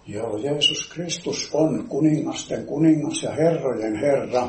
Joo, Jeesus Kristus on kuningasten kuningas ja herrojen Herra.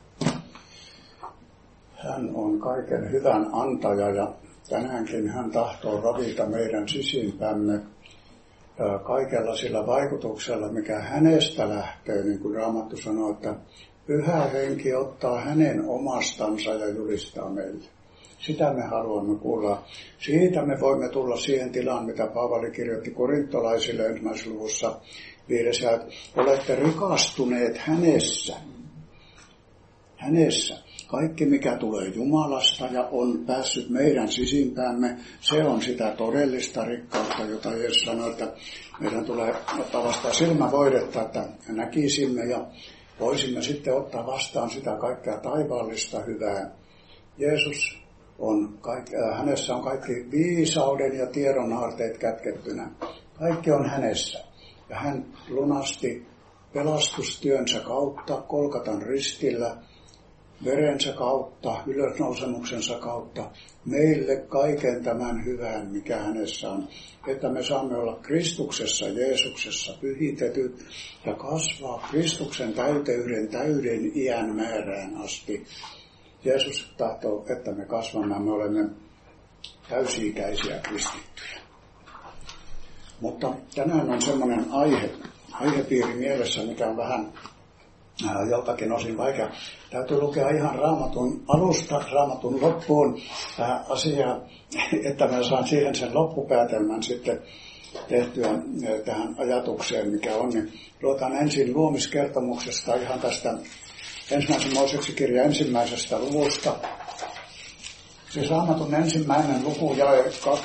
Hän on kaiken hyvän antaja ja tänäänkin hän tahtoo ravita meidän sisimpämme kaikella sillä vaikutuksella, mikä hänestä lähtee, niin kuin Raamattu sanoo, että Pyhä Henki ottaa hänen omastansa ja julistaa meille. Sitä me haluamme kuulla. Siitä me voimme tulla siihen tilaan, mitä Paavali kirjoitti korintolaisille 1. luvussa 5. että olette rikastuneet hänessä. Hänessä. Kaikki, mikä tulee Jumalasta ja on päässyt meidän sisimpäämme, se on sitä todellista rikkautta, jota Jeesus sanoi, että meidän tulee ottaa vastaan silmävoidetta, että näkisimme ja voisimme sitten ottaa vastaan sitä kaikkea taivaallista hyvää. Jeesus hänessä on kaikki viisauden ja tiedon aarteet kätkettynä. Kaikki on hänessä. Ja hän lunasti pelastustyönsä kautta, Kolkatan ristillä, verensä kautta, ylösnousemuksensa kautta, meille kaiken tämän hyvän, mikä hänessä on. Että me saamme olla Kristuksessa, Jeesuksessa pyhitetyt ja kasvaa Kristuksen täyden iän määrään asti. Jeesus tahtoo, että me kasvamme, me olemme täysi-ikäisiä kristittyjä. Mutta tänään on semmoinen aihepiiri mielessä, mikä on vähän joltakin osin vaikea. Täytyy lukea ihan Raamatun alusta Raamatun loppuun tähän asiaan, että mä saan siihen sen loppupäätelmän sitten tehtyä tähän ajatukseen, mikä on. Niin luotaan ensin luomiskertomuksesta ihan tästä ensimmäisen Mooseksen kirjan 1. luvusta. Siis Raamatun ensimmäinen luku jae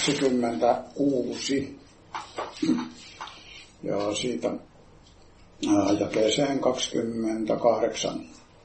26. Ja siitä jakeeseen 28.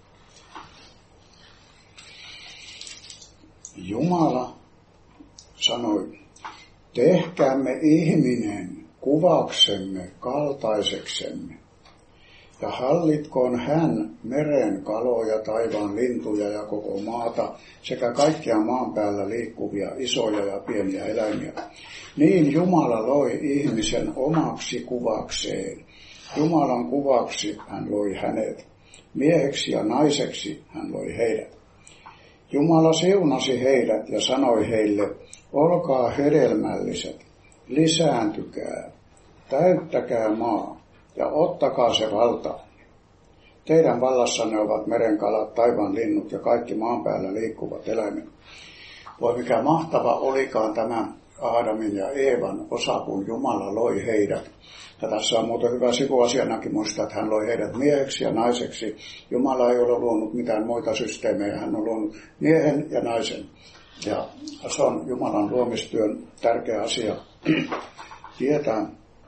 Jumala sanoi, tehkäämme ihminen kuvaksemme, kaltaiseksemme. Ja hallitkoon hän meren kaloja, taivaan lintuja ja koko maata sekä kaikkia maan päällä liikkuvia isoja ja pieniä eläimiä. Niin Jumala loi ihmisen omaksi kuvakseen. Jumalan kuvaksi hän loi hänet. Mieheksi ja naiseksi hän loi heidät. Jumala siunasi heidät ja sanoi heille, olkaa hedelmälliset, lisääntykää, täyttäkää maa ja ottakaa se valta. Teidän vallassanne ovat merenkalat, taivaan linnut ja kaikki maan päällä liikkuvat eläimet. Voi mikä mahtava olikaan tämä Aadamin ja Eevan osa, kun Jumala loi heidät. Ja tässä on muuten hyvä sivuasianakin muistaa, että hän loi heidät mieheksi ja naiseksi. Jumala ei ole luonut mitään muita systeemejä, hän on luonut miehen ja naisen. Ja se on Jumalan luomistyön tärkeä asia tietää.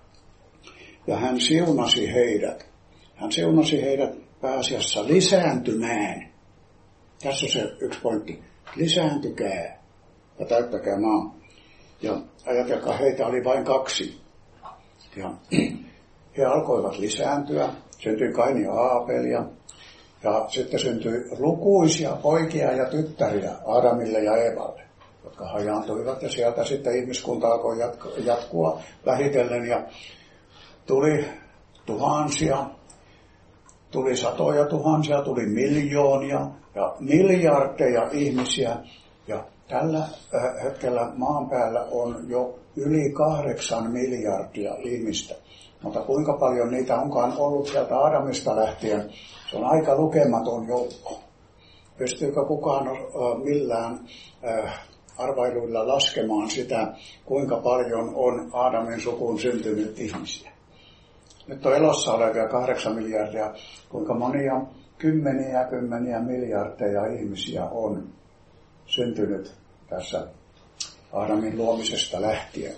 Ja hän siunasi heidät. Hän siunasi heidät pääasiassa lisääntymään. Tässä on se yksi pointti. Lisääntykää ja täyttäkää maa. Ja ajatelkaa, heitä oli vain 2. Ja he alkoivat lisääntyä. Syntyi Kaini ja Aapel ja sitten syntyi lukuisia poikia ja tyttäriä Aadamille ja Eevalle, jotka hajaantuivat. Ja sieltä sitten ihmiskunta alkoi jatkua vähitellen ja tuli tuhansia, tuli satoja tuhansia, tuli miljoonia ja miljardeja ihmisiä. Ja tällä hetkellä maan päällä on jo yli 8 miljardia ihmistä. Mutta kuinka paljon niitä onkaan ollut sieltä Aadamista lähtien, se on aika lukematon joukko. Pystyykö kukaan millään arvailuilla laskemaan sitä, kuinka paljon on Aadamin sukuun syntynyt ihmisiä? Nyt on elossa olevia 8 miljardia, kuinka monia kymmeniä miljardeja ihmisiä on syntynyt tässä Aadamin luomisesta lähtien.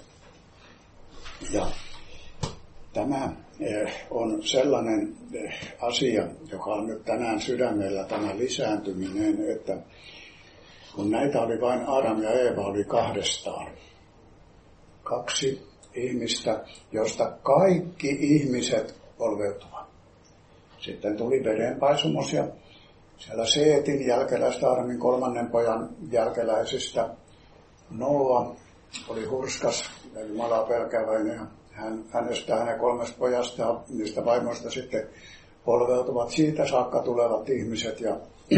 Ja tämä on sellainen asia, joka on nyt tänään sydämellä, tämä lisääntyminen, että kun näitä oli vain Adam ja Eeva, oli 2. 2 ihmistä, josta kaikki ihmiset polveutuvat. Sitten tuli vedenpaisumus ja siellä Seetin jälkeläistä, Aadamin 3. pojan jälkeläisistä, Noa oli hurskas ja Jumalaa pelkääväinen ja hänestä hänen 3 pojasta ja niistä vaimoista sitten polveutuvat siitä saakka tulevat ihmiset. Ja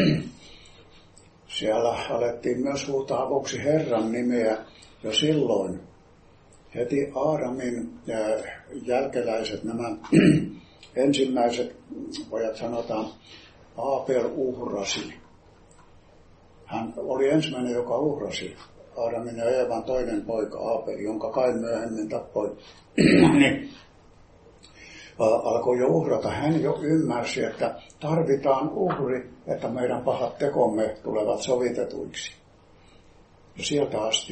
siellä alettiin myös huutaa avuksi Herran nimeä jo silloin. Heti Aadamin jälkeläiset, nämä ensimmäiset pojat sanotaan, Aapel uhrasi. Hän oli ensimmäinen, joka uhrasi. Aadamin ja Eevan toinen poika Aapel, jonka Kain myöhemmin tappoi, niin alkoi jo uhrata. Hän jo ymmärsi, että tarvitaan uhri, että meidän pahat tekomme tulevat sovitetuiksi. Ja sieltä asti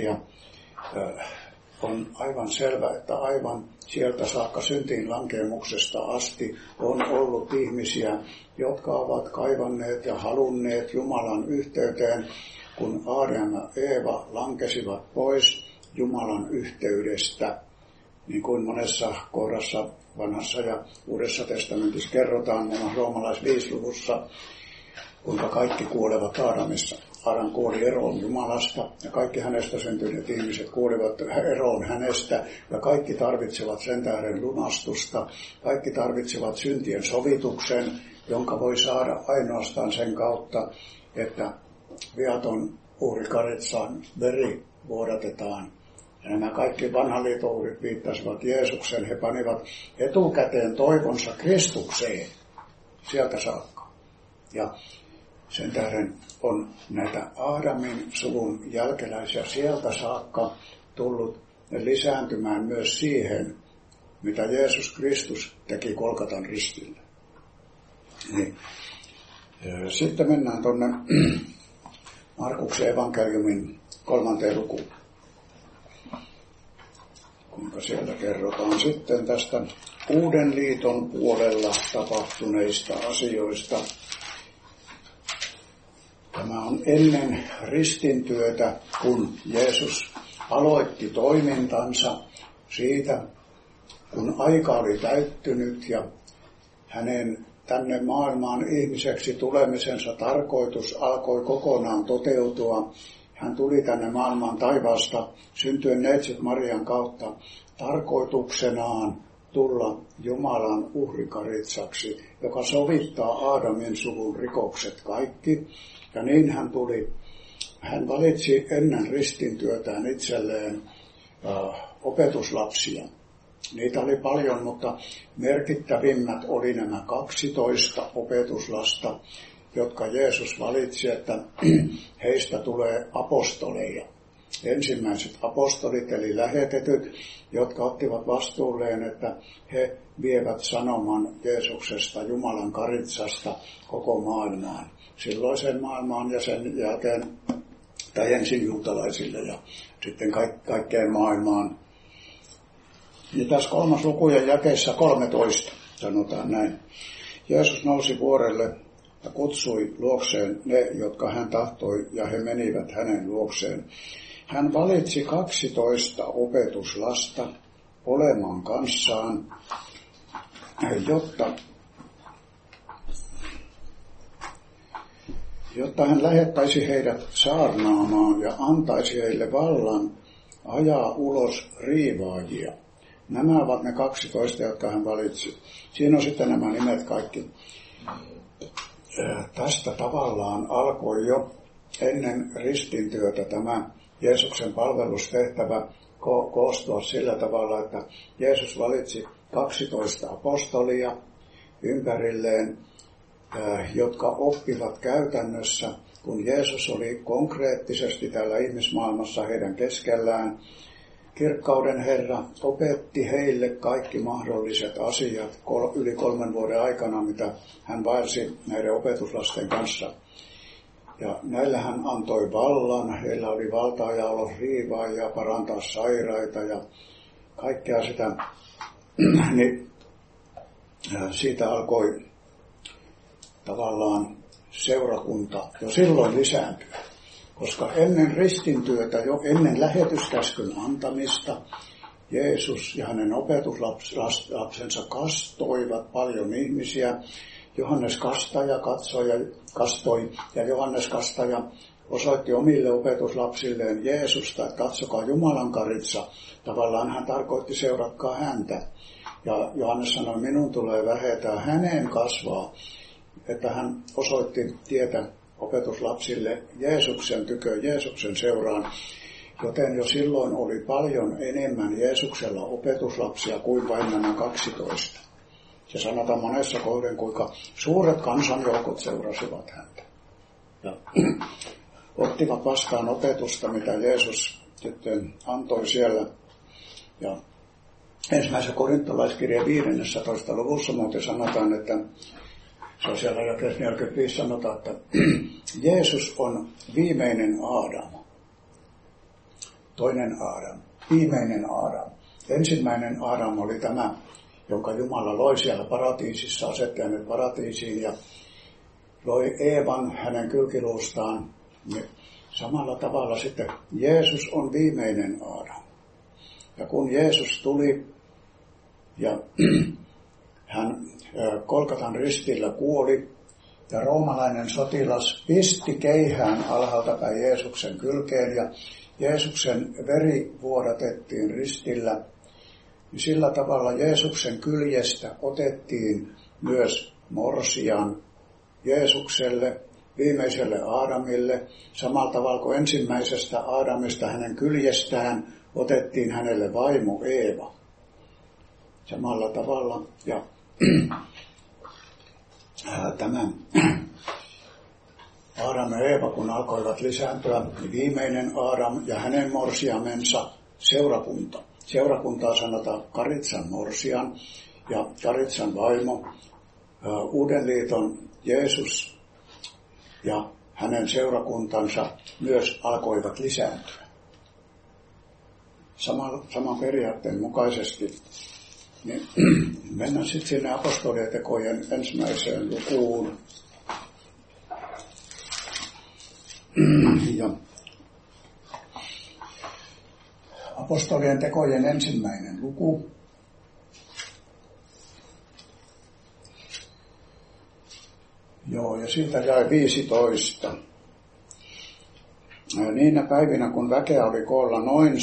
on aivan selvä, että aivan sieltä saakka syntiin lankemuksesta asti on ollut ihmisiä, jotka ovat kaivanneet ja halunneet Jumalan yhteyteen, kun Aadam ja Eeva lankesivat pois Jumalan yhteydestä. Niin kuin monessa kohdassa Vanhassa ja Uudessa testamentissa kerrotaan, muun Roomalais 5-luvussa, kuinka kaikki kuolevat Aadamissa. Aadam kuoli eroon Jumalasta ja kaikki hänestä syntyneet ihmiset kuolivat eroon hänestä ja kaikki tarvitsevat sen tähden lunastusta. Kaikki tarvitsevat syntien sovituksen, jonka voi saada ainoastaan sen kautta, että viaton uhrikaritsan veri vuodatetaan. Ja nämä kaikki vanhan liiton uhrit viittasivat Jeesuksen. He panivat etukäteen toivonsa Kristukseen sieltä saakka. Ja sen tähden on näitä Aadamin suvun jälkeläisiä sieltä saakka tullut lisääntymään myös siihen, mitä Jeesus Kristus teki Golgatan ristillä. Niin. Sitten mennään tuonne Markuksen evankeliumin 3. lukuun. Kuinka siellä kerrotaan sitten tästä Uuden liiton puolella tapahtuneista asioista. Tämä on ennen ristintyötä, kun Jeesus aloitti toimintansa siitä, kun aika oli täyttynyt ja hänen tänne maailmaan ihmiseksi tulemisensa tarkoitus alkoi kokonaan toteutua. Hän tuli tänne maailmaan taivaasta syntyen neitsyt Marian kautta tarkoituksenaan tulla Jumalan uhrikaritsaksi, joka sovittaa Aadamin suvun rikokset kaikki. Ja niin hän tuli. Hän valitsi ennen ristintyötään itselleen opetuslapsia. Niitä oli paljon, mutta merkittävimmät oli nämä 12 opetuslasta, jotka Jeesus valitsi, että heistä tulee apostoleja. Ensimmäiset apostolit eli lähetetyt, jotka ottivat vastuulleen, että he vievät sanoman Jeesuksesta, Jumalan karitsasta koko maailmaan. Silloisen maailmaan ja sen jälkeen, tai ensin juutalaisille ja sitten kaikkeen maailmaan. Ja tässä 3. lukujen jakeessa 13 sanotaan näin. Jeesus nousi vuorelle ja kutsui luokseen ne, jotka hän tahtoi, ja he menivät hänen luokseen. Hän valitsi 12 opetuslasta olemaan kanssaan, jotta hän lähettäisi heidät saarnaamaan ja antaisi heille vallan ajaa ulos riivaajia. Nämä ovat ne 12, jotka hän valitsi. Siinä on sitten nämä nimet kaikki. Tästä tavallaan alkoi jo ennen ristintyötä tämä Jeesuksen palvelustehtävä koostua sillä tavalla, että Jeesus valitsi 12 apostolia ympärilleen, jotka oppivat käytännössä, kun Jeesus oli konkreettisesti täällä ihmismaailmassa heidän keskellään. Kirkkauden Herra opetti heille kaikki mahdolliset asiat yli 3 vuoden aikana, mitä hän vaelsi näiden opetuslasten kanssa. Ja näillä hän antoi vallan, heillä oli valtaa ja olla riivaa ja parantaa sairaita ja kaikkea sitä. Niin siitä alkoi tavallaan seurakunta jo silloin lisääntyä. Koska ennen ristintyötä, jo ennen lähetyskäskyn antamista, Jeesus ja hänen opetuslapsensa kastoivat paljon ihmisiä. Johannes Kastaja kastoi ja Johannes Kastaja osoitti omille opetuslapsilleen Jeesusta, että katsokaa Jumalan karitsa. Tavallaan hän tarkoitti, seuratkaa häntä. Ja Johannes sanoi, minun tulee vähetä, hänen kasvaa. Että hän osoitti tietä opetuslapsille Jeesuksen tykö, Jeesuksen seuraan. Joten jo silloin oli paljon enemmän Jeesuksella opetuslapsia kuin vain nämä 12. Ja sanotaan monessa kohden, kuinka suuret kansanjoukot seurasivat häntä. Ja ottivat vastaan opetusta, mitä Jeesus sitten antoi siellä. Ja ensimmäisen korintolaiskirjeen 15. luvussa muuten sanotaan, että se on siellä 45 sanotaan, että Jeesus on viimeinen Aadam. Toinen Aadam, viimeinen Aadam. Ensimmäinen Aadam oli tämä, jonka Jumala loi siellä paratiisissa, asetti hänet paratiisiin ja loi Eevan hänen kylkiluustaan. Samalla tavalla sitten Jeesus on viimeinen Aadam. Ja kun Jeesus tuli ja hän Golgatan ristillä kuoli ja roomalainen sotilas pisti keihään alhaalta päin Jeesuksen kylkeen ja Jeesuksen veri vuodatettiin ristillä, niin sillä tavalla Jeesuksen kyljestä otettiin myös morsian Jeesukselle, viimeiselle Aadamille, samalla tavalla kuin ensimmäisestä Aadamista hänen kyljestään otettiin hänelle vaimo Eeva. Samalla tavalla ja tämä Aadam ja Eeva, kun alkoivat lisääntyä, niin viimeinen Aadam ja hänen morsiamensa seurakunta. Seurakuntaa sanotaan Karitsan morsian ja Karitsan vaimo, Uuden liiton Jeesus ja hänen seurakuntansa myös alkoivat lisääntyä. Saman periaatteen mukaisesti niin mennään sitten sinne apostolien tekojen ensimmäiseen lukuun. Ja apostolien tekojen ensimmäinen luku. Joo, ja siitä jäi 15. Niinä päivinä, kun väkeä oli koolla noin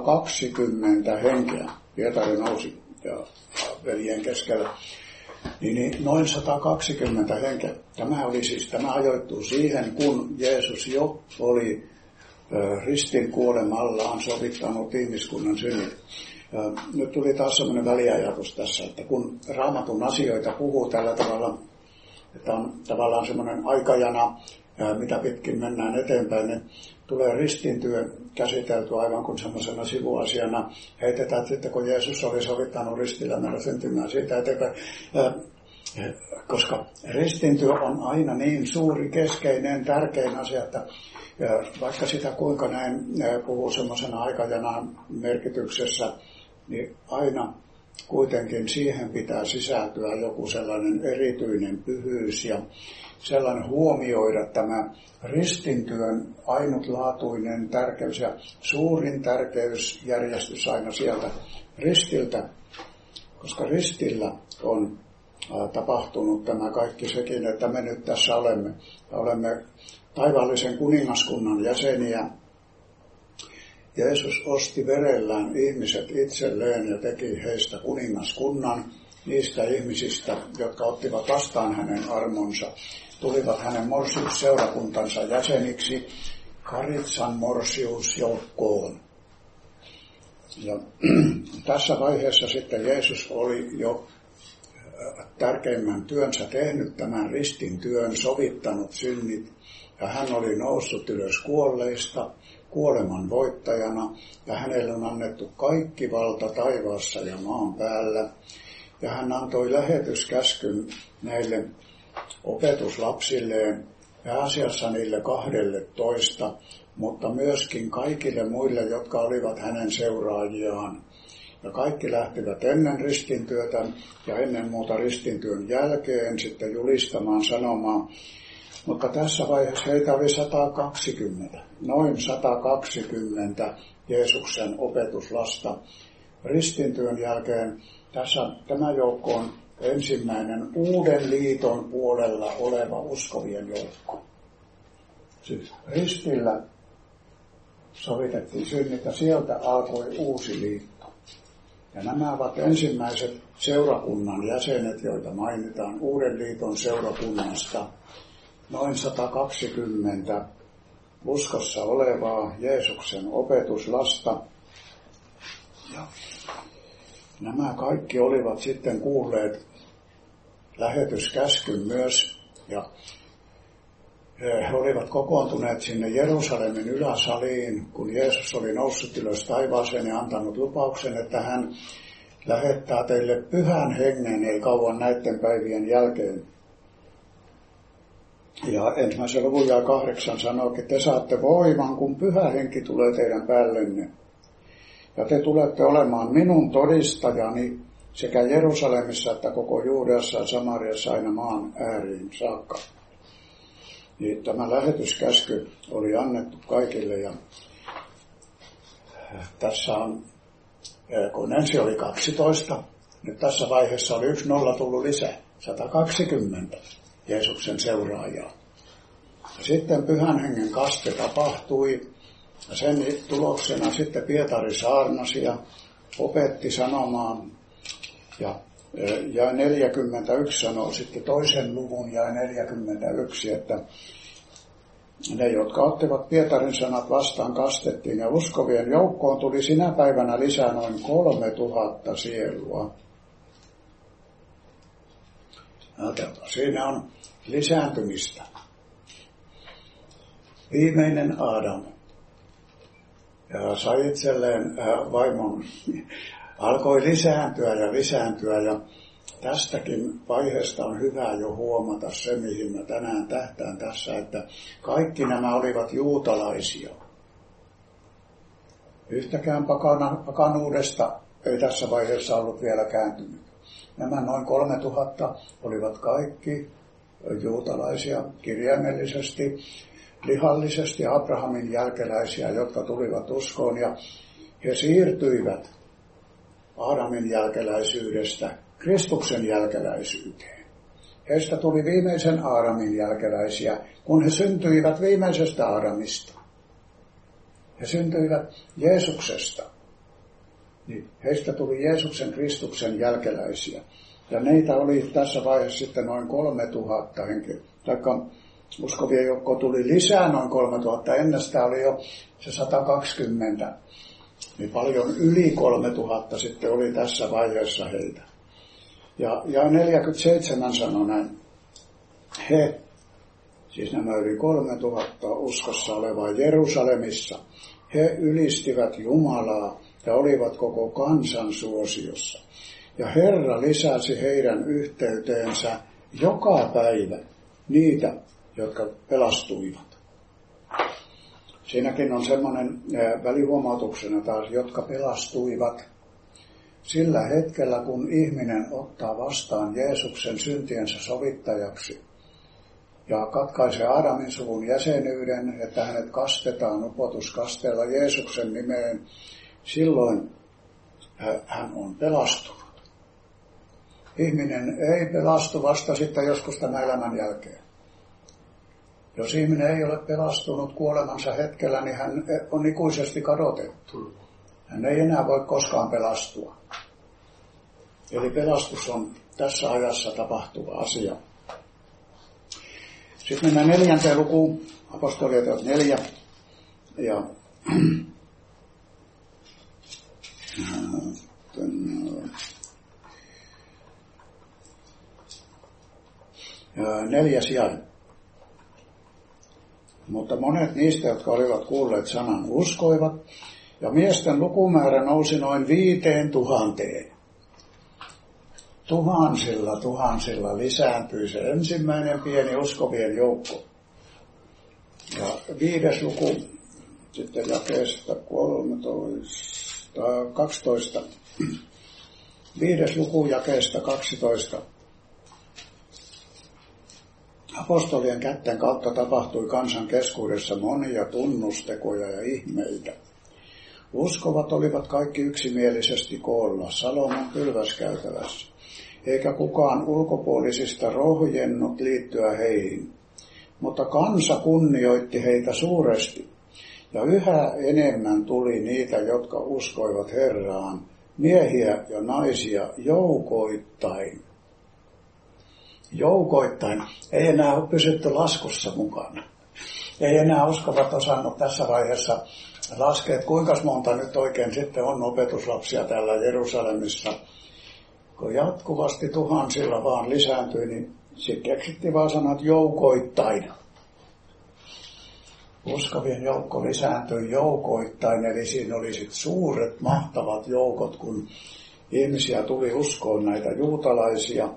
120 henkeä, Pietari nousi ja veljen keskellä, niin noin 120 henkeä. Tämä ajoittuu siihen, kun Jeesus jo oli ristin kuolemallaan sovittanut ihmiskunnan synnit. Nyt tuli taas sellainen väliajatus tässä, että kun Raamatun asioita puhuu tällä tavalla, että on tavallaan semmoinen aikajana, mitä pitkin mennään eteenpäin, niin tulee ristintyö käsitelty aivan kuin semmoisena sivuasiana. Heitetään sitten, kun Jeesus oli sovittanut ristillä meidän syntymään siitä eteenpäin. Koska ristintyö on aina niin suuri, keskeinen, tärkein asia, että vaikka sitä kuinka näin puhuu semmoisena aikajanan merkityksessä, niin aina kuitenkin siihen pitää sisältyä joku sellainen erityinen pyhyys ja sellainen huomioida tämä ristintyön ainutlaatuinen tärkeys ja suurin tärkeysjärjestys aina sieltä ristiltä, koska ristillä on tapahtunut tämä kaikki sekin, että me nyt tässä olemme taivaallisen kuningaskunnan jäseniä. Jeesus osti verellään ihmiset itselleen ja teki heistä kuningaskunnan niistä ihmisistä, jotka ottivat vastaan hänen armonsa, tulivat hänen morsiusseurakuntansa jäseniksi Karitsan morsiusjoukkoon. Ja tässä vaiheessa sitten Jeesus oli jo tärkeimmän työnsä tehnyt, tämän ristin työn, sovittanut synnit, ja hän oli noussut ylös kuolleista kuoleman voittajana, ja hänelle on annettu kaikki valta taivaassa ja maan päällä. Ja hän antoi lähetyskäskyn näille opetuslapsilleen, pääasiassa niille 12, mutta myöskin kaikille muille, jotka olivat hänen seuraajiaan. Ja kaikki lähtivät ennen ristintyötä ja ennen muuta ristintyön jälkeen sitten julistamaan, sanomaan. Mutta tässä vaiheessa heitä oli 120, noin 120 Jeesuksen opetuslasta. Ristintyön jälkeen tämä joukko on ensimmäinen Uuden liiton puolella oleva uskovien joukko. Siis ristillä sovitettiin synnit ja sieltä alkoi uusi liitto. Ja nämä ovat ensimmäiset seurakunnan jäsenet, joita mainitaan Uuden liiton seurakunnasta. Noin 120 uskossa olevaa Jeesuksen opetuslasta. Ja nämä kaikki olivat sitten kuulleet lähetyskäskyn myös. Ja he olivat kokoontuneet sinne Jerusalemin yläsaliin, kun Jeesus oli noussut ylös taivaaseen ja antanut lupauksen, että hän lähettää teille pyhän hengen ei kauan näiden päivien jälkeen. Ja ensimmäisen luvun jae 8 sanoo, että te saatte voiman, kun pyhä henki tulee teidän päällenne. Ja te tulette olemaan minun todistajani sekä Jerusalemissa että koko Juudeassa ja Samariassa aina maan ääriin saakka. Niin tämä lähetyskäsky oli annettu kaikille ja tässä on, kun ensin oli 12, nyt tässä vaiheessa oli 1 0 tullut lisää, 120 Jeesuksen seuraajaa. Ja sitten pyhän hengen kaste tapahtui ja sen tuloksena sitten Pietari saarnasi ja opetti sanomaan ja jae 41 sanoo sitten toisen luvun jae 41, että ne, jotka ottivat Pietarin sanat vastaan, kastettiin ja uskovien joukkoon tuli sinä päivänä lisää noin 3000 sielua. Siinä on lisääntymistä. Viimeinen Aadam ja sai itselleen vaimon, alkoi lisääntyä ja tästäkin vaiheesta on hyvä jo huomata se, mihin mä tänään tähtään tässä, että kaikki nämä olivat juutalaisia. Yhtäkään pakanuudesta ei tässä vaiheessa ollut vielä kääntynyt. Nämä noin 3000 olivat kaikki juutalaisia kirjaimellisesti, lihallisesti Abrahamin jälkeläisiä, jotka tulivat uskoon ja he siirtyivät Aadamin jälkeläisyydestä Kristuksen jälkeläisyyteen. Heistä tuli viimeisen Aadamin jälkeläisiä, kun he syntyivät viimeisestä Aadamista. He syntyivät Jeesuksesta. Niin heistä tuli Jeesuksen Kristuksen jälkeläisiä. Ja neitä oli tässä vaiheessa sitten noin 3000 henkeä. Taikka uskovien joukko tuli lisää noin 3000. Ennestään oli jo se 120. Niin paljon yli 3000 sitten oli tässä vaiheessa heitä. Ja 47 sanoi näin. He, siis nämä yli 3000 uskossa olevaa Jerusalemissa, he ylistivät Jumalaa ja olivat koko kansan suosiossa. Ja Herra lisäsi heidän yhteyteensä joka päivä niitä, jotka pelastuivat. Siinäkin on semmoinen välihuomautuksena taas, jotka pelastuivat sillä hetkellä, kun ihminen ottaa vastaan Jeesuksen syntiensä sovittajaksi ja katkaisee Aadamin suvun jäsenyyden, että hänet kastetaan upotuskasteella Jeesuksen nimeen, silloin hän on pelastunut. Ihminen ei pelastu vasta sitten joskus tämän elämän jälkeen. Jos ihminen ei ole pelastunut kuolemansa hetkellä, niin hän on ikuisesti kadotettu. Hän ei enää voi koskaan pelastua. Eli pelastus on tässä ajassa tapahtuva asia. Sitten mennään 4. lukuun, apostoliteot 4. Ja 4. jae. Mutta monet niistä, jotka olivat kuulleet sanan, uskoivat, ja miesten lukumäärä nousi noin 5000. Tuhansilla lisääntyi se ensimmäinen pieni uskovien joukko. Ja 5. luku sitten jakeesta 12. 5. luku jakeesta 12. Apostolien kätten kautta tapahtui kansan keskuudessa monia tunnustekoja ja ihmeitä. Uskovat olivat kaikki yksimielisesti koolla Salomon pylväskäytävässä, eikä kukaan ulkopuolisista rohjennut liittyä heihin. mutta kansa kunnioitti heitä suuresti. Ja yhä enemmän tuli niitä, jotka uskoivat Herraan, miehiä ja naisia joukoittain. Joukoittain. Ei enää ole pysytty laskussa mukana. Ei enää uskovat osannut tässä vaiheessa laskea, että kuinka monta nyt oikein sitten on opetuslapsia täällä Jerusalemissa. Kun jatkuvasti tuhansilla vaan lisääntyi, niin sitten keksittiin vaan sanat joukoittain. Uskovien joukko lisääntyi joukoittain, eli siinä oli sitten suuret, mahtavat joukot, kun ihmisiä tuli uskoon näitä juutalaisia.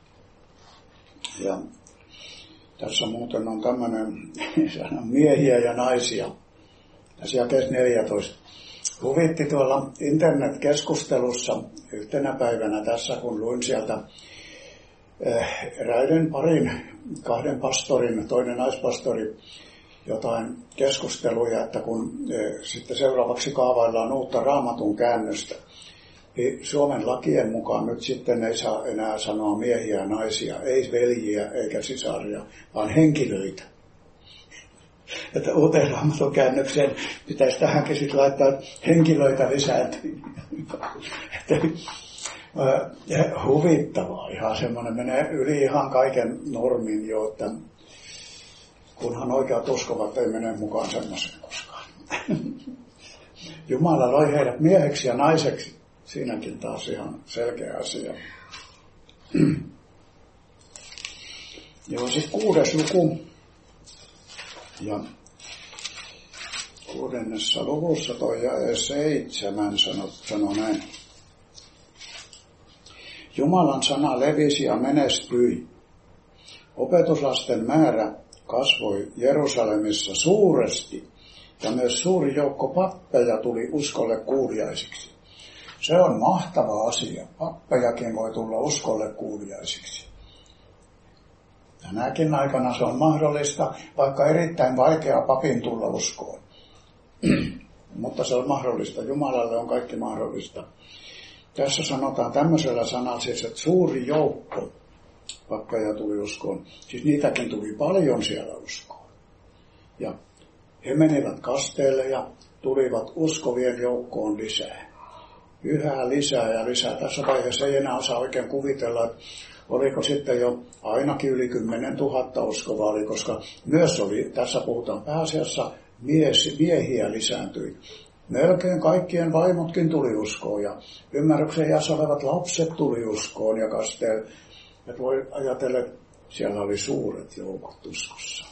Ja tässä muuten on tämmöinen miehiä ja naisia. Tässä jakeessa 14. Huvitti tuolla internetkeskustelussa yhtenä päivänä tässä, kun luin sieltä eräiden kahden pastorin, toinen naispastori, jotain keskusteluja, että kun sitten seuraavaksi kaavaillaan uutta Raamatun käännöstä, niin Suomen lakien mukaan nyt sitten ei saa enää sanoa miehiä ja naisia, ei veljiä eikä sisaria, vaan henkilöitä. Että uuteen Raamatun käännökseen pitäisi tähänkin sitten laittaa henkilöitä lisääntyy. Huvittavaa, ihan semmoinen menee yli ihan kaiken normin jo, että kunhan oikeat uskovat ei mene mukaan semmoiseen koskaan. Jumala loi heidät mieheksi ja naiseksi. Siinäkin taas ihan selkeä asia. Joo, sitten 6. luku. Ja 6. luvussa toi jae 7 sanoo näin. Jumalan sana levisi ja menestyi. Opetuslasten määrä kasvoi Jerusalemissa suuresti ja myös suuri joukko pappeja tuli uskolle kuuliaisiksi. Se on mahtava asia. Pappejakin voi tulla uskolle kuuliaisiksi. Tänäkin aikana se on mahdollista, vaikka erittäin vaikea papin tulla uskoon. Mutta se on mahdollista. Jumalalle on kaikki mahdollista. Tässä sanotaan tämmöisellä sanalla siis, että suuri joukko pappeja tuli uskoon. Siis niitäkin tuli paljon siellä uskoon. Ja he menivät kasteelle ja tulivat uskovien joukkoon lisää. Yhä lisää ja lisää. Tässä vaiheessa ei enää osaa oikein kuvitella, että oliko sitten jo ainakin yli 10 000 uskovaa oli, koska myös oli, tässä puhutaan pääasiassa, miehiä lisääntyi. Melkein kaikkien vaimotkin tuli uskoon ja ymmärryksen iässä olevat lapset tuli uskoon ja kasteen. Että voi ajatella, että siellä oli suuret joukot uskossa.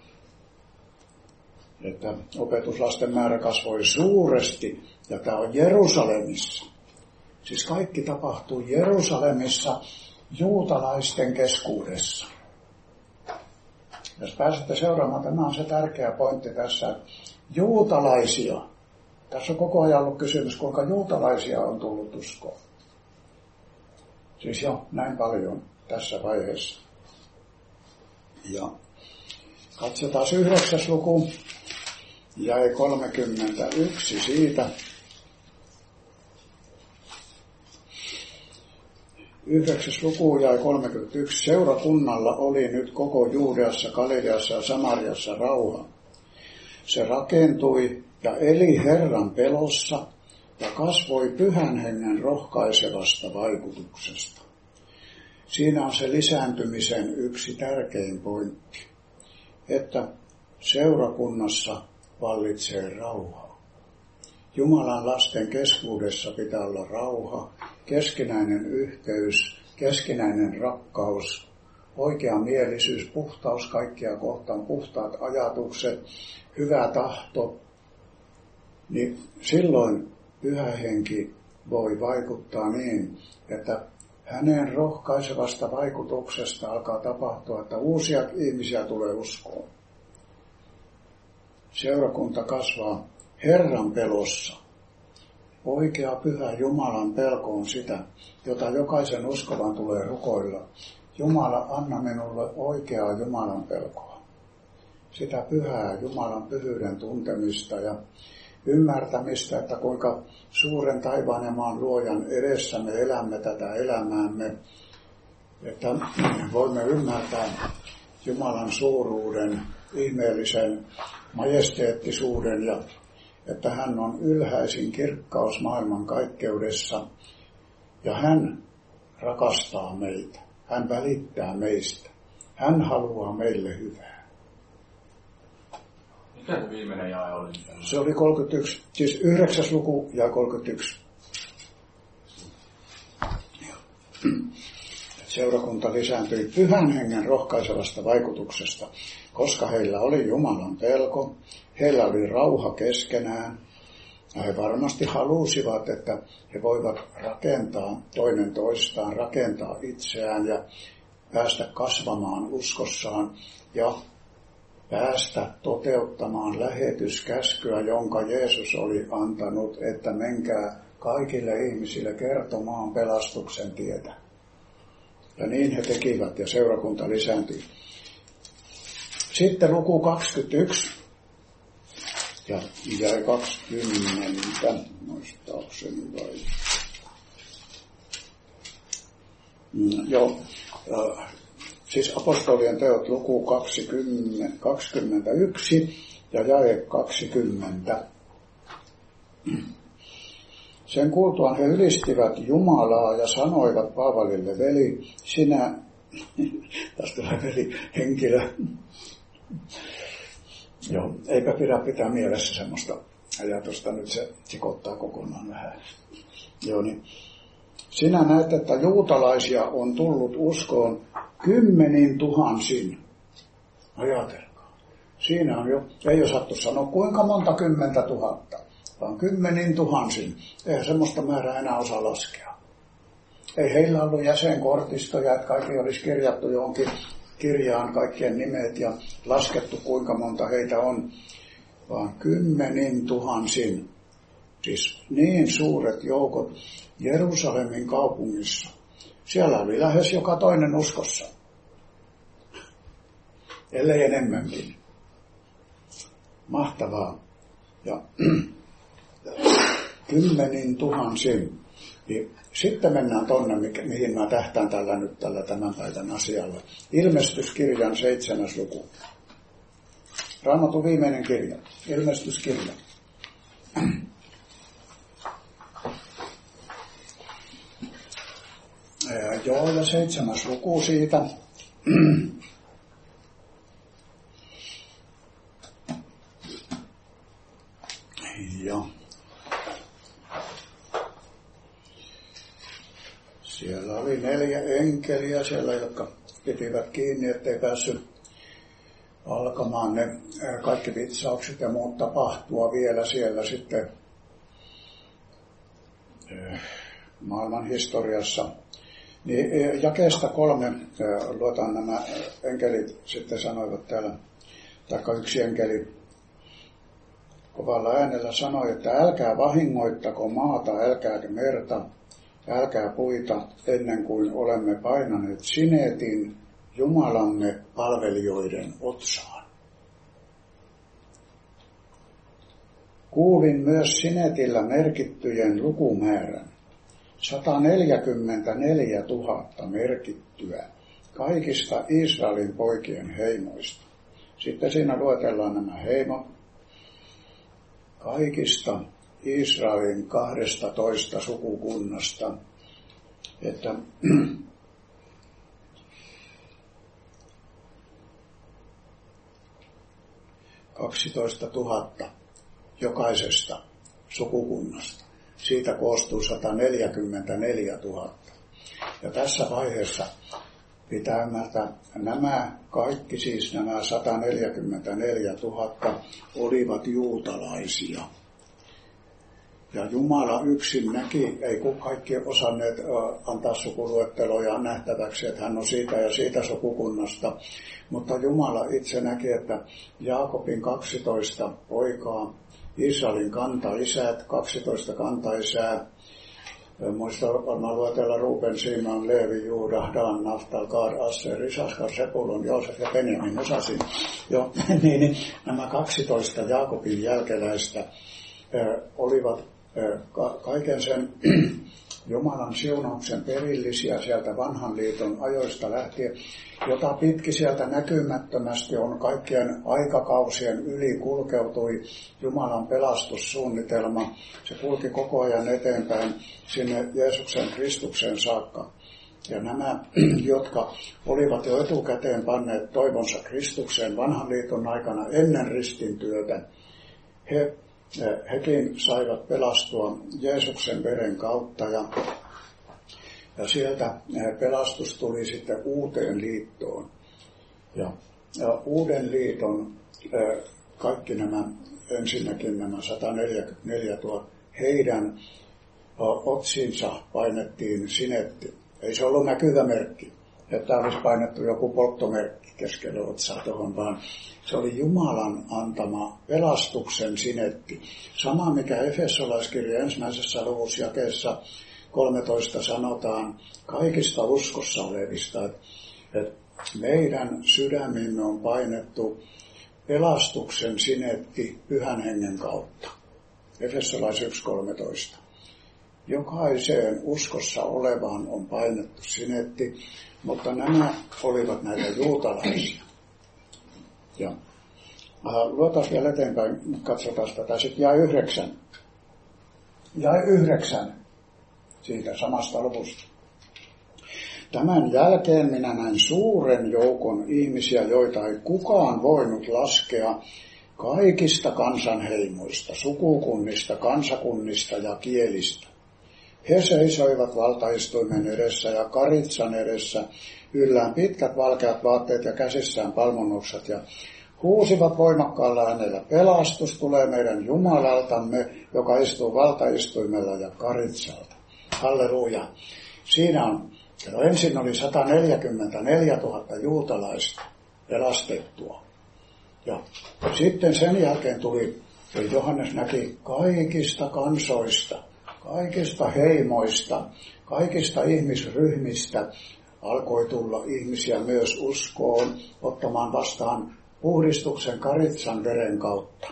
Että opetuslasten määrä kasvoi suuresti ja tämä on Jerusalemissa. Siis kaikki tapahtuu Jerusalemissa juutalaisten keskuudessa. Jos pääsette seuraamaan, tämä on se tärkeä pointti tässä. Juutalaisia. Tässä on koko ajan ollut kysymys, kuinka juutalaisia on tullut uskoon. Siis jo näin paljon tässä vaiheessa. Ja katsotaan 9. luku, jae 31 siitä. 9. luku jae 31. Seurakunnalla oli nyt koko Juudeassa, Galileassa ja Samariassa rauha. Se rakentui ja eli Herran pelossa ja kasvoi Pyhän Hengen rohkaisevasta vaikutuksesta. Siinä on se lisääntymisen yksi tärkein pointti, että seurakunnassa vallitsee rauha. Jumalan lasten keskuudessa pitää olla rauha, keskinäinen yhteys, keskinäinen rakkaus, oikea mielisyys, puhtaus kaikkia kohtaan, puhtaat ajatukset, hyvä tahto, niin silloin Pyhä Henki voi vaikuttaa niin, että hänen rohkaisevasta vaikutuksesta alkaa tapahtua, että uusia ihmisiä tulee uskoon. Seurakunta kasvaa Herran pelossa. Oikea pyhä Jumalan pelko on sitä, jota jokaisen uskovan tulee rukoilla. Jumala, anna minulle oikeaa Jumalan pelkoa. Sitä pyhää Jumalan pyhyyden tuntemista ja ymmärtämistä, että kuinka suuren taivaan ja maan luojan edessä me elämme tätä elämäämme, että voimme ymmärtää Jumalan suuruuden, ihmeellisen majesteettisuuden ja että hän on ylhäisin kirkkaus maailman kaikkeudessa ja hän rakastaa meitä. Hän välittää meistä. Hän haluaa meille hyvää. Mikä se viimeinen jae oli? Se oli 31, siis 9. luku ja 31. Seurakunta lisääntyi Pyhän Hengen rohkaisevasta vaikutuksesta, koska heillä oli Jumalan pelko, heillä oli rauha keskenään, ja he varmasti halusivat, että he voivat rakentaa toinen toistaan, rakentaa itseään ja päästä kasvamaan uskossaan ja päästä toteuttamaan lähetyskäskyä, jonka Jeesus oli antanut, että menkää kaikille ihmisille kertomaan pelastuksen tietä. Ja niin he tekivät ja seurakunta lisääntyi. Sitten luku 21 ja jäi 20, muistaakseni vai? Joo, siis apostolien teot luku 21 ja jae 20. Sen kuultuaan he ylistivät Jumalaa ja sanoivat Paavalille, veli, sinä, tästä tulee veli, henkilö. Joo, eipä pidä pitää mielessä semmoista ajatusta, nyt se sikottaa kokonaan vähän. Joo, niin. Sinä näet, että juutalaisia on tullut uskoon 10 000. Ajatelkaa. Siinä on jo, ei osattu sanoa kuinka monta 10 000. Vaan 10 000. Eihän semmoista määrää enää osaa laskea. Ei heillä ollut jäsenkortistoja, että kaikki olisi kirjattu johonkin kirjaan kaikkien nimet ja laskettu kuinka monta heitä on. Vaan 10 000. Siis niin suuret joukot Jerusalemin kaupungissa. Siellä oli lähes joka toinen uskossa. Ellei enemmänkin. Mahtavaa. Ja 10 000. Niin sitten mennään tonne, mihin mä tähtään tällä tämän päivän asialla. Ilmestyskirjan 7. luku. Raamatun viimeinen kirja. Ilmestyskirja. Joo, ja 7. luku siitä. Ja siellä oli 4 enkeliä siellä, jotka pitivät kiinni, ettei päässyt alkamaan ne kaikki vitsaukset ja muut tapahtua vielä siellä sitten maailman historiassa. Niin jakeesta 3 luotaan nämä enkelit sitten sanoivat täällä, taikka yksi enkeli kovalla äänellä sanoi, että älkää vahingoittako maata, älkää merta, älkää puita ennen kuin olemme painaneet sineetin Jumalamme palvelijoiden otsaan. Kuulin myös sinetillä merkittyjen lukumäärän. 144 000 merkittyä kaikista Israelin poikien heimoista. Sitten siinä luetellaan nämä heimot kaikista Israelin 12 sukukunnasta, että 12 000 jokaisesta sukukunnasta. Siitä koostuu 144 000. Ja tässä vaiheessa pitää ymmärtää, nämä kaikki, siis nämä 144 000 olivat juutalaisia. Ja Jumala yksin näki, ei kun kaikki osanneet antaa sukuluetteloja nähtäväksi, että hän on siitä ja siitä sukukunnasta. Mutta Jumala itse näki, että Jaakobin 12 poikaa, Israelin kantaisät, 12 kantaisää, muista varmaan luetella Ruben, Simeon, Leevi, Juuda, Dan, Naftal, Gad, Asser, Isaskar, Sepulun, Joosef ja Benjamin osasin. Jo, niin nämä 12 Jaakobin jälkeläistä olivat kaiken sen Jumalan siunauksen perillisiä sieltä vanhan liiton ajoista lähtien, jota pitki sieltä näkymättömästi on kaikkien aikakausien yli kulkeutui Jumalan pelastussuunnitelma. Se kulki koko ajan eteenpäin sinne Jeesuksen Kristuksen saakka. Ja nämä, jotka olivat jo etukäteen panneet toivonsa Kristukseen vanhan liiton aikana ennen ristintyötä, hekin saivat pelastua Jeesuksen veren kautta ja sieltä pelastus tuli sitten uuteen liittoon. Ja uuden liiton kaikki nämä, ensinnäkin nämä 144 000, heidän otsinsa painettiin sinetti. Ei se ollut näkyvä merkki, että olisi painettu joku polttomerkki keskellä otsaa tuohon, vaan se oli Jumalan antama pelastuksen sinetti. Sama mikä Efesolaiskirja 1. luvussa jakeessa 13 sanotaan kaikista uskossa olevista, että meidän sydämimme on painettu pelastuksen sinetti Pyhän Hengen kautta. Efesolais 1.13. Jokaiseen uskossa olevaan on painettu sinetti, mutta nämä olivat näitä juutalaisia. Ja luotaan vielä eteenpäin, katsotaan tätä. Sitten jäi 9. Jäi 9 siitä samasta luvusta. Tämän jälkeen minä näin suuren joukon ihmisiä, joita ei kukaan voinut laskea kaikista kansanheimoista, sukukunnista, kansakunnista ja kielistä. He seisoivat valtaistuimen edessä ja karitsan edessä, yllään pitkät valkeat vaatteet ja käsissään palmonoksat, ja huusivat voimakkaalla äänellä, pelastus tulee meidän Jumalaltamme, joka istuu valtaistuimella ja karitsalta. Halleluja. Siinä on, ensin oli 144 000 juutalaista pelastettua. Ja sitten sen jälkeen tuli, Johannes näki kaikista kansoista, kaikista heimoista, kaikista ihmisryhmistä alkoi tulla ihmisiä myös uskoon, ottamaan vastaan puhdistuksen karitsan veren kautta.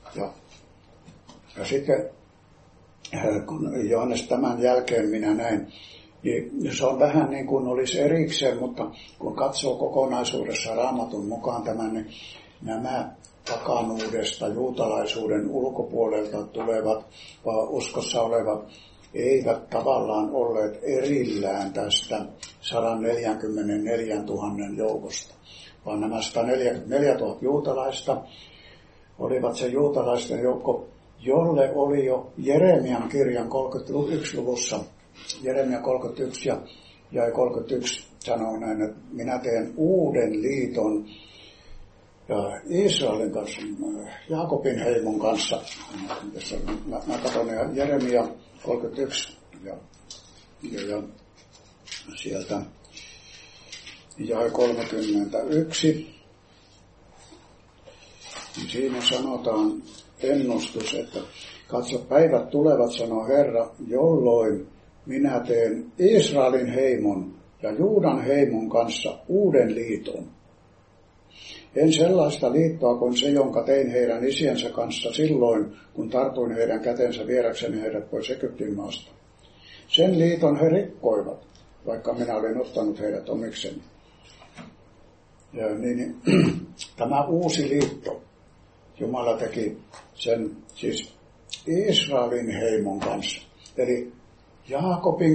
Ja sitten, kun Johannes tämän jälkeen minä näin, niin se on vähän niin kuin olisi erikseen, mutta kun katsoo kokonaisuudessa Raamatun mukaan tämän, niin nämä pakanuudesta, juutalaisuuden ulkopuolelta tulevat, uskossa olevat, eivät tavallaan olleet erillään tästä 144 000 joukosta, vaan nämä 144 000 juutalaista olivat se juutalaisten joukko, jolle oli jo Jeremian kirjan 31 luvussa, Jeremia 31 ja 31 sanoo näin, että minä teen uuden liiton Israelin kanssa, Jaakobin heimon kanssa. Mä katson Jeremia 31 ja sieltä jae 31. Siinä sanotaan ennustus, että katso päivät tulevat, sanoo Herra, jolloin minä teen Israelin heimon ja Juudan heimon kanssa uuden liiton. En sellaista liittoa kuin se, jonka tein heidän isiensä kanssa silloin, kun tartuin heidän kätensä viedäkseni heidät pois Egyptin maasta. Sen liiton he rikkoivat, vaikka minä olin ottanut heidät omikseni. Ja niin, tämä uusi liitto, Jumala teki sen siis Israelin heimon kanssa. Eli Jaakobin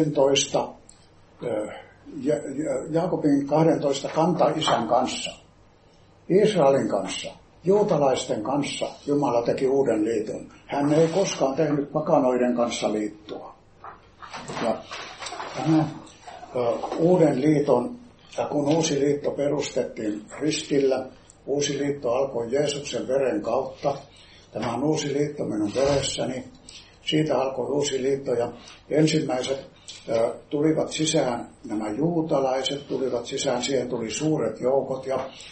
12 kantaisän kanssa. Israelin kanssa, juutalaisten kanssa Jumala teki uuden liiton. Hän ei koskaan tehnyt pakanoiden kanssa liittoa. Ja tämä uuden liiton, ja kun uusi liitto perustettiin ristillä, uusi liitto alkoi Jeesuksen veren kautta. Tämä on uusi liitto minun veressäni. Siitä alkoi uusi liitto ja ensimmäiset tulivat sisään, nämä juutalaiset tulivat sisään, siihen tuli suuret joukot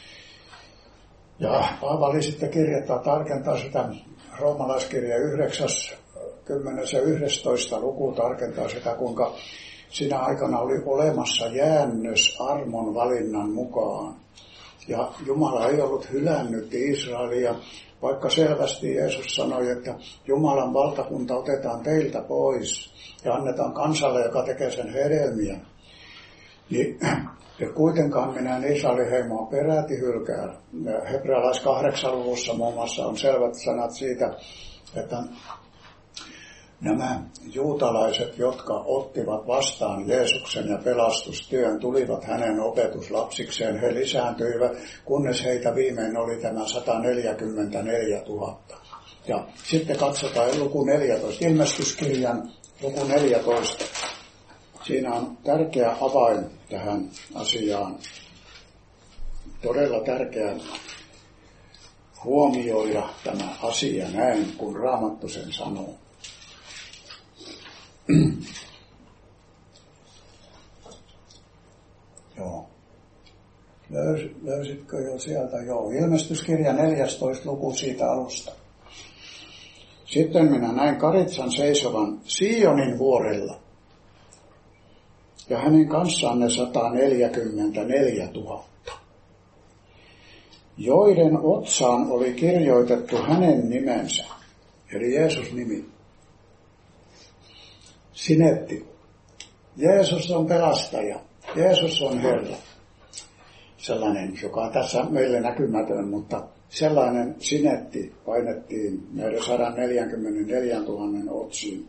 ja Paavali sitten kirjoittaa, tarkentaa sitä, roomalaiskirja 9, 10 ja 11 luku tarkentaa sitä, kuinka sinä aikana oli olemassa jäännös armon valinnan mukaan. Ja Jumala ei ollut hylännyt Israelia, vaikka selvästi Jeesus sanoi, että Jumalan valtakunta otetaan teiltä pois ja annetaan kansalle, joka tekee sen hedelmiä. Niin kuitenkaan minä en Israelin heimoa peräti hylkää. Hebrealais 8 luvussa muun muassa on selvät sanat siitä, että nämä juutalaiset, jotka ottivat vastaan Jeesuksen ja pelastustyön, tulivat hänen opetuslapsikseen. He lisääntyivät, kunnes heitä viimein oli tämä 144 000. Ja sitten katsotaan luku 14, ilmestyskirjan luku 14. Siinä on tärkeä avain tähän asiaan. Todella tärkeä huomioida tämä asia näin, kun Raamattu sen sanoo. Joo. Löysitkö jo sieltä? Joo. Ilmestyskirja 14 luku siitä alusta. Sitten minä näin Karitsan seisovan Sionin vuorella. Ja hänen kanssaan ne 144 000, joiden otsaan oli kirjoitettu hänen nimensä, eli Jeesus-nimi. Sinetti. Jeesus on pelastaja. Jeesus on Herra. Sellainen, joka on tässä meille näkymätön, mutta sellainen sinetti painettiin näiden 144 000 otsiin.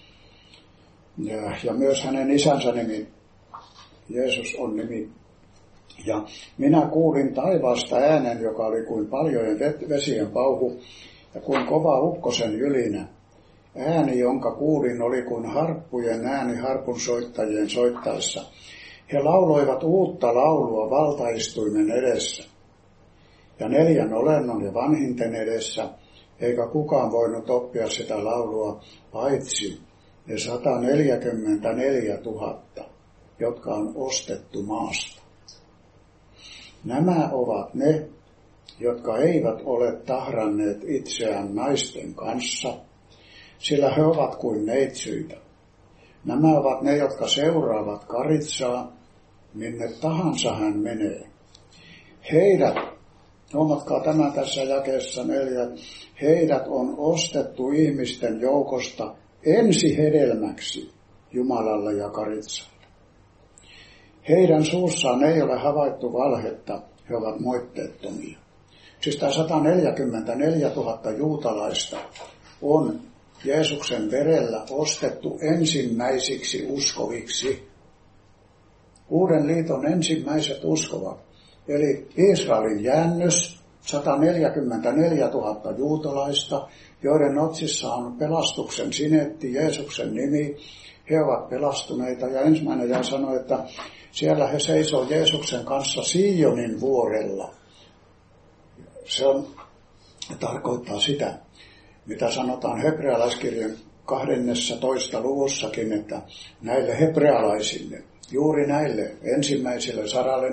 Ja myös hänen isänsä nimi, Jeesus on nimi. Ja minä kuulin taivaasta äänen, joka oli kuin paljojen vesien pauhu ja kuin kova ukkosen jylinä. Ääni, jonka kuulin, oli kuin harppujen ääni harpun soittajien soittaessa. He lauloivat uutta laulua valtaistuimen edessä ja 4 olennon ja vanhinten edessä, eikä kukaan voinut oppia sitä laulua paitsi ne 144 000, jotka on ostettu maasta. Nämä ovat ne, jotka eivät ole tahranneet itseään naisten kanssa, sillä he ovat kuin neitsyitä. Nämä ovat ne, jotka seuraavat Karitsaa, minne tahansa hän menee. Heidät, huomatkaa tämä tässä jakeessa 4, heidät on ostettu ihmisten joukosta ensihedelmäksi Jumalalle ja Karitsalle. Heidän suussaan ei ole havaittu valhetta, he ovat moitteettomia. Siis tämä 144 000 juutalaista on Jeesuksen verellä ostettu ensimmäisiksi uskoviksi. Uuden liiton ensimmäiset uskovat, eli Israelin jäännös, 144 000 juutalaista, joiden otsissa on pelastuksen sinetti, Jeesuksen nimi. He ovat pelastuneita ja ensimmäinen jae sanoi, että siellä he seisoo Jeesuksen kanssa Sionin vuorella. Se tarkoittaa sitä, mitä sanotaan hebrealaiskirjan 12. luvussakin, että näille hebrealaisille, juuri näille ensimmäisille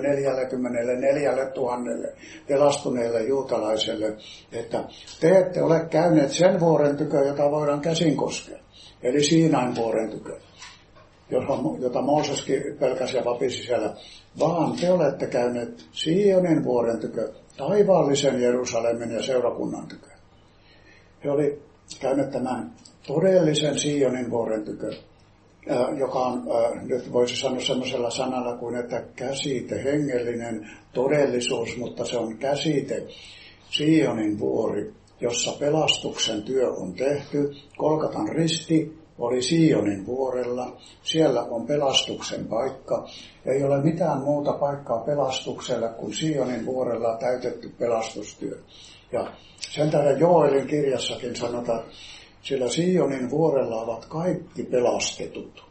144 000 pelastuneille juutalaisille, että te ette ole käyneet sen vuoren tykö, jota voidaan käsin koskea, eli Siinain vuoren tykö, jota Mooseskin pelkäsi ja vapisi siellä, vaan te olette käyneet Sionin vuoren tykö, taivaallisen Jerusalemin ja seurakunnan tykö. He oli käyneet tämän todellisen Sionin vuoren tykö, joka on, nyt voisi sanoa semmoisella sanalla kuin, että käsite, hengellinen todellisuus, mutta se on käsite, Sionin vuori, jossa pelastuksen työ on tehty. Golgatan risti oli Sionin vuorella, siellä on pelastuksen paikka. Ei ole mitään muuta paikkaa pelastukselle kuin Sionin vuorella täytetty pelastustyö. Ja sen tähden Joelin kirjassakin sanotaan, sillä Sionin vuorella ovat kaikki pelastetut.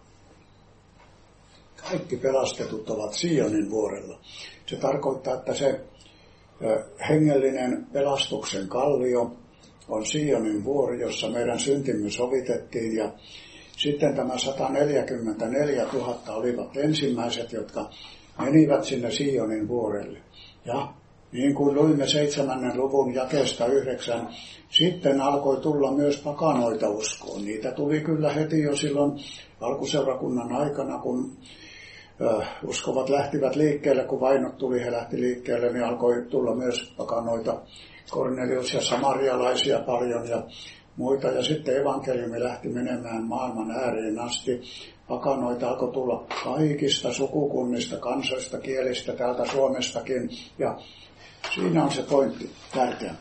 Kaikki pelastetut ovat Sionin vuorella. Se tarkoittaa, että se hengellinen pelastuksen kallio on Sionin vuori, jossa meidän syntimme sovitettiin. Ja sitten tämä 144 000 olivat ensimmäiset, jotka menivät sinne Sionin vuorelle. Ja niin kuin luimme 7. luvun jakeesta 9, sitten alkoi tulla myös pakanoita uskoon. Niitä tuli kyllä heti jo silloin alkuseurakunnan aikana, kun uskovat lähtivät liikkeelle, kun vainot tuli, he lähti liikkeelle, niin alkoi tulla myös pakanoita, Kornelius ja samarialaisia paljon ja muita. Ja sitten evankeliumi lähti menemään maailman ääriin asti. Pakanoita alkoi tulla kaikista sukukunnista, kansoista, kielistä, täältä Suomestakin. Ja siinä on se pointti tärkeä.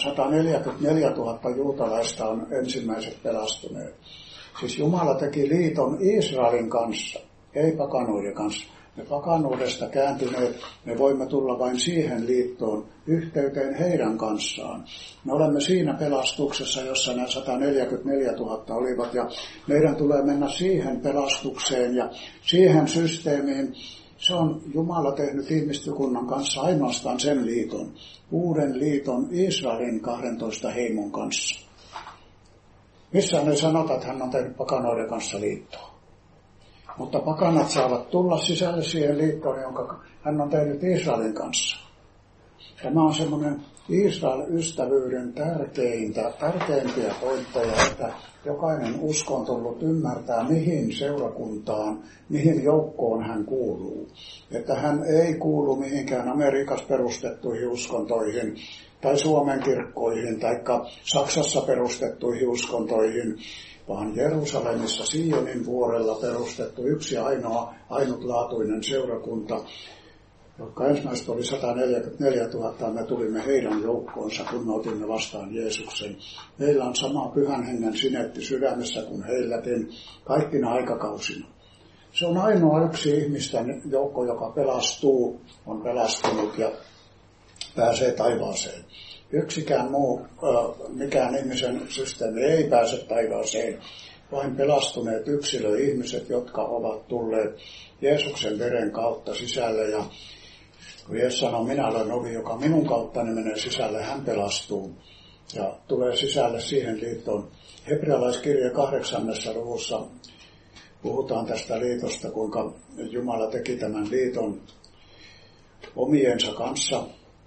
144 000 juutalaista on ensimmäiset pelastuneet. Siis Jumala teki liiton Israelin kanssa, ei pakanoiden kanssa. Me pakanuudesta kääntyneet, me voimme tulla vain siihen liittoon, yhteyteen heidän kanssaan. Me olemme siinä pelastuksessa, jossa nämä 144 000 olivat, ja meidän tulee mennä siihen pelastukseen ja siihen systeemiin. Se on Jumala tehnyt ihmiskunnan kanssa ainoastaan sen liiton, uuden liiton Israelin 12 heimon kanssa. Missään ei sanota, että hän on tehnyt pakanoiden kanssa liittoa. Mutta pakanat saavat tulla sisälle siihen liittoon, jonka hän on tehnyt Israelin kanssa. Tämä on semmoinen Israel-ystävyyden tärkeimpiä pointteja, että jokainen uskon tullut ymmärtää, mihin seurakuntaan, mihin joukkoon hän kuuluu. Että hän ei kuulu mihinkään Amerikassa perustettuihin uskontoihin, tai Suomen kirkkoihin, tai Saksassa perustettuihin uskontoihin, vaan Jerusalemissa Sionin vuorella perustettu yksi ainutlaatuinen seurakunta, jotka ensimmäiset oli 144 000, me tulimme heidän joukkoonsa, kun me otimme vastaan Jeesuksen. Meillä on sama Pyhän Hengen sinetti sydämessä kuin heilläkin kaikkina aikakausina. Se on ainoa yksi ihmisten joukko, joka pelastuu, on pelastunut ja pääsee taivaaseen. Yksikään muu, mikään ihmisen systeemi ei pääse taivaaseen, vain pelastuneet yksilöihmiset, jotka ovat tulleet Jeesuksen veren kautta sisälle. Ja kun Jeesus sanoo, minä olen ovi, joka minun kauttani menee sisälle, hän pelastuu ja tulee sisälle siihen liittoon. Hebrealaiskirja 8. luvussa puhutaan tästä liitosta, kuinka Jumala teki tämän liiton omiensa kanssa.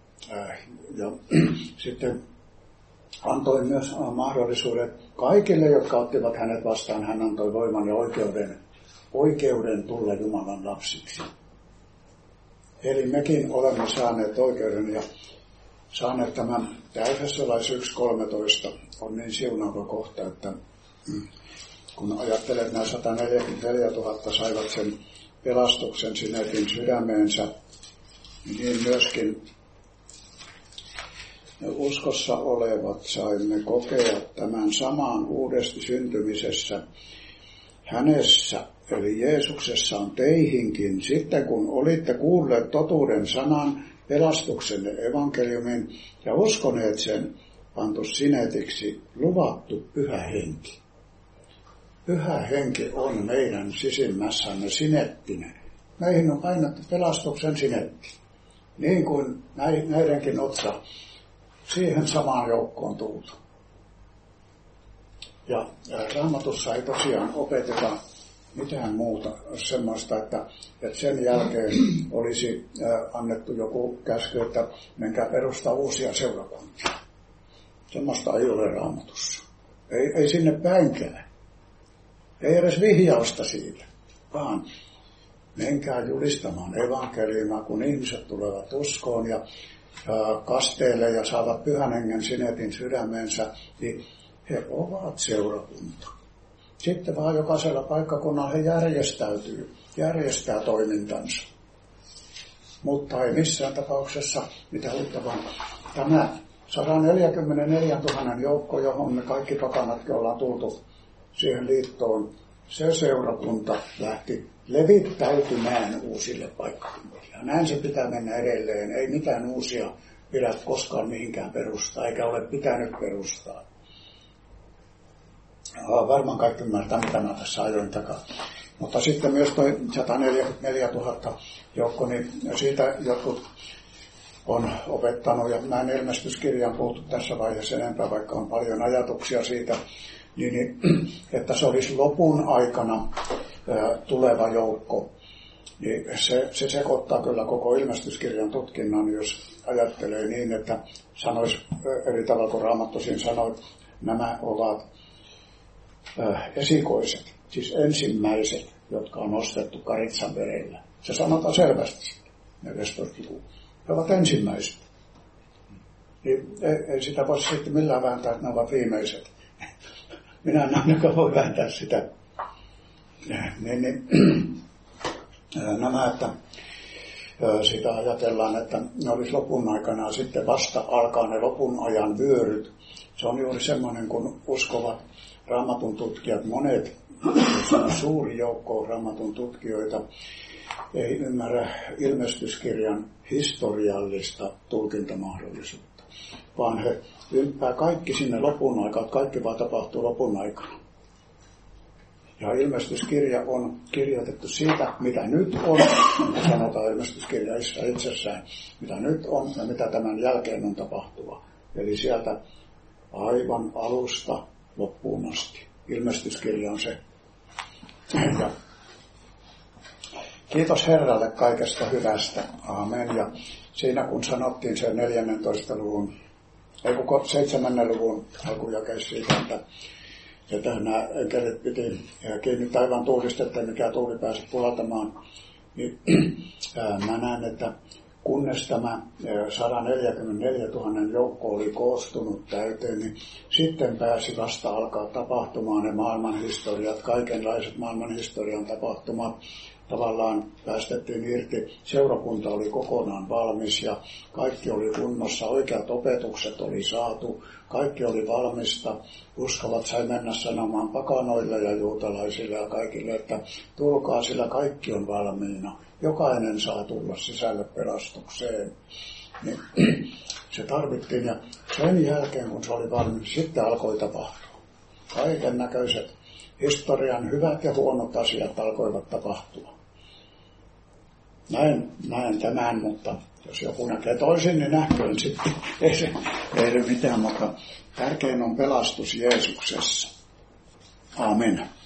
Ja sitten antoi myös mahdollisuuden kaikille, jotka ottivat hänet vastaan. Hän antoi voiman ja oikeuden tulla Jumalan lapsiksi. Eli mekin olemme saaneet oikeuden ja saaneet tämän. Tämä Efesolais 1.13 on niin siunaava kohta, että kun ajattelet, että nämä 144 000 saivat sen pelastuksen sinetin sydämeensä, niin myöskin uskossa olevat saimme kokea tämän saman uudesti syntymisessä hänessä, eli Jeesuksessa on teihinkin, sitten kun olitte kuulleet totuuden sanan, pelastuksenne evankeliumin ja uskoneet sen, pantu sinetiksi luvattu Pyhä Henki. Pyhä Henki on meidän sisimmässämme sinettinen. Meihin on painettu pelastuksen sinetti, niin kuin näidenkin otsa. Siihen samaan joukkoon tultu. Ja Raamatussa ei tosiaan opeteta mitään muuta semmoista, että sen jälkeen olisi annettu joku käsky, että menkää perustaa uusia seurakuntia. Semmoista ei ole Raamatussa. Ei sinne päinkään. Ei edes vihjausta siitä, vaan menkää julistamaan evankeliumaa, kun ihmiset tulevat uskoon ja kasteelle ja saavat Pyhän Hengen sinetin sydämensä, niin he ovat seurakunta. Sitten vaan jokaisella paikkakunnalla he järjestää toimintansa. Mutta ei missään tapauksessa mitä uutta, vaan tämä 144 000 joukko, johon me kaikki pakanatkin ollaan tultu siihen liittoon, se seurakunta lähti levittäytymään uusille paikkakunnille. Ja näin se pitää mennä edelleen. Ei mitään uusia pidä koskaan mihinkään perustaa, eikä ole pitänyt perustaa. Varmaan kaikki ymmärtää, mitä mä tässä ajoin takaa. Mutta sitten myös toi 144 000 joukko, niin siitä jotkut on opettanut, ja mä en ilmestyskirjaan puhuttu tässä vaiheessa enempää, vaikka on paljon ajatuksia siitä, niin, että se olisi lopun aikana tuleva joukko. Niin se sekoittaa kyllä koko ilmestyskirjan tutkinnan, jos ajattelee niin, että sanoisi eri tavalla kuin Raamattu siinä sanoi, nämä ovat esikoiset, siis ensimmäiset, jotka on ostettu karitsan verellä. Se sanotaan selvästi, 14. luku. He ovat ensimmäiset. Niin ei sitä voi sitten millään vääntää, että ne ovat viimeiset. Minä en ainakaan voi vääntää sitä. Nämä, että sitä ajatellaan, että ne olisi lopun aikana sitten vasta alkaa ne lopun ajan vyöryt. Se on juuri semmoinen, kun uskovat Raamatun tutkijat, monet, suuri joukko Raamatun tutkijoita, ei ymmärrä ilmestyskirjan historiallista tulkintamahdollisuutta, vaan he ympää kaikki sinne lopun aikaan, kaikki vaan tapahtuu lopun aikana. Ja ilmestyskirja on kirjoitettu siitä, mitä nyt on, sanotaan ilmestyskirjassa itsessään, mitä nyt on ja mitä tämän jälkeen on tapahtuva. Eli sieltä aivan alusta loppuun asti. Ilmestyskirja on se. Ja kiitos Herralle kaikesta hyvästä. Aamen. Ja siinä kun sanottiin se 14. luvun, 7. luvun alkujakeessa siitä, että nämä enkelit piti kiinni taivaan tuulista, että mikä tuuli pääsi puhaltamaan, niin mä näen, että kunnes tämä 144 000 joukko oli koostunut täyteen, niin sitten pääsi vasta alkaa tapahtumaan ne maailmanhistoriat, kaikenlaiset maailmanhistorian tapahtumat. Tavallaan päästettiin irti, seurakunta oli kokonaan valmis ja kaikki oli kunnossa, oikeat opetukset oli saatu, kaikki oli valmista. Uskovat sai mennä sanomaan pakanoille ja juutalaisille ja kaikille, että tulkaa, sillä kaikki on valmiina. Jokainen saa tulla sisälle pelastukseen. Niin, se tarvittiin ja sen jälkeen kun se oli valmis, sitten alkoi tapahtua. Kaiken näköiset historian hyvät ja huonot asiat alkoivat tapahtua. Näen tämän, mutta jos joku näkee toisin, niin näköön sitten. Ei se mitään, mutta tärkein on pelastus Jeesuksessa. Aamen.